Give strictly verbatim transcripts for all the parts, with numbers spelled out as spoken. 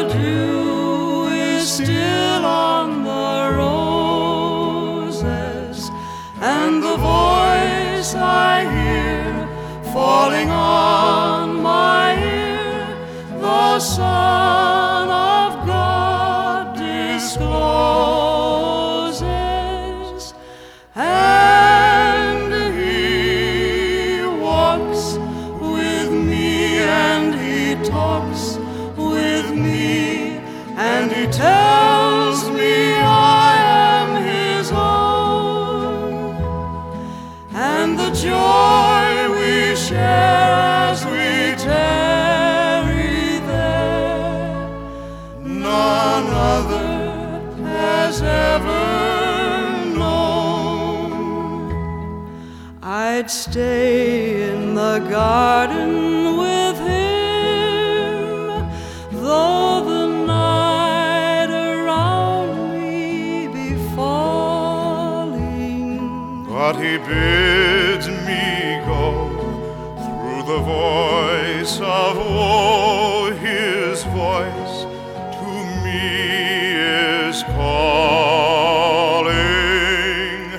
the dew is still on the roses, and the voice I hear falling on my ear, the Son of God discloses. And he walks with me, and he talks with me, and he tells me I am his own, and the joy we share as we tarry there, none other has ever known. I'd stay in the garden with him, though the night around me be falling. But he bids me go through the voice of woe. His voice to me is calling,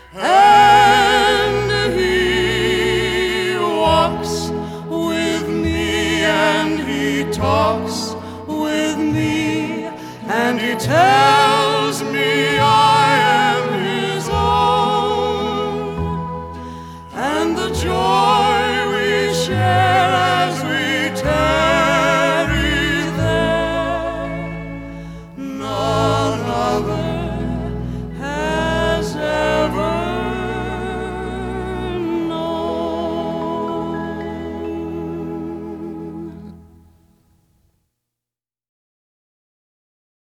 And he walks with me, and he talks with me, and he tells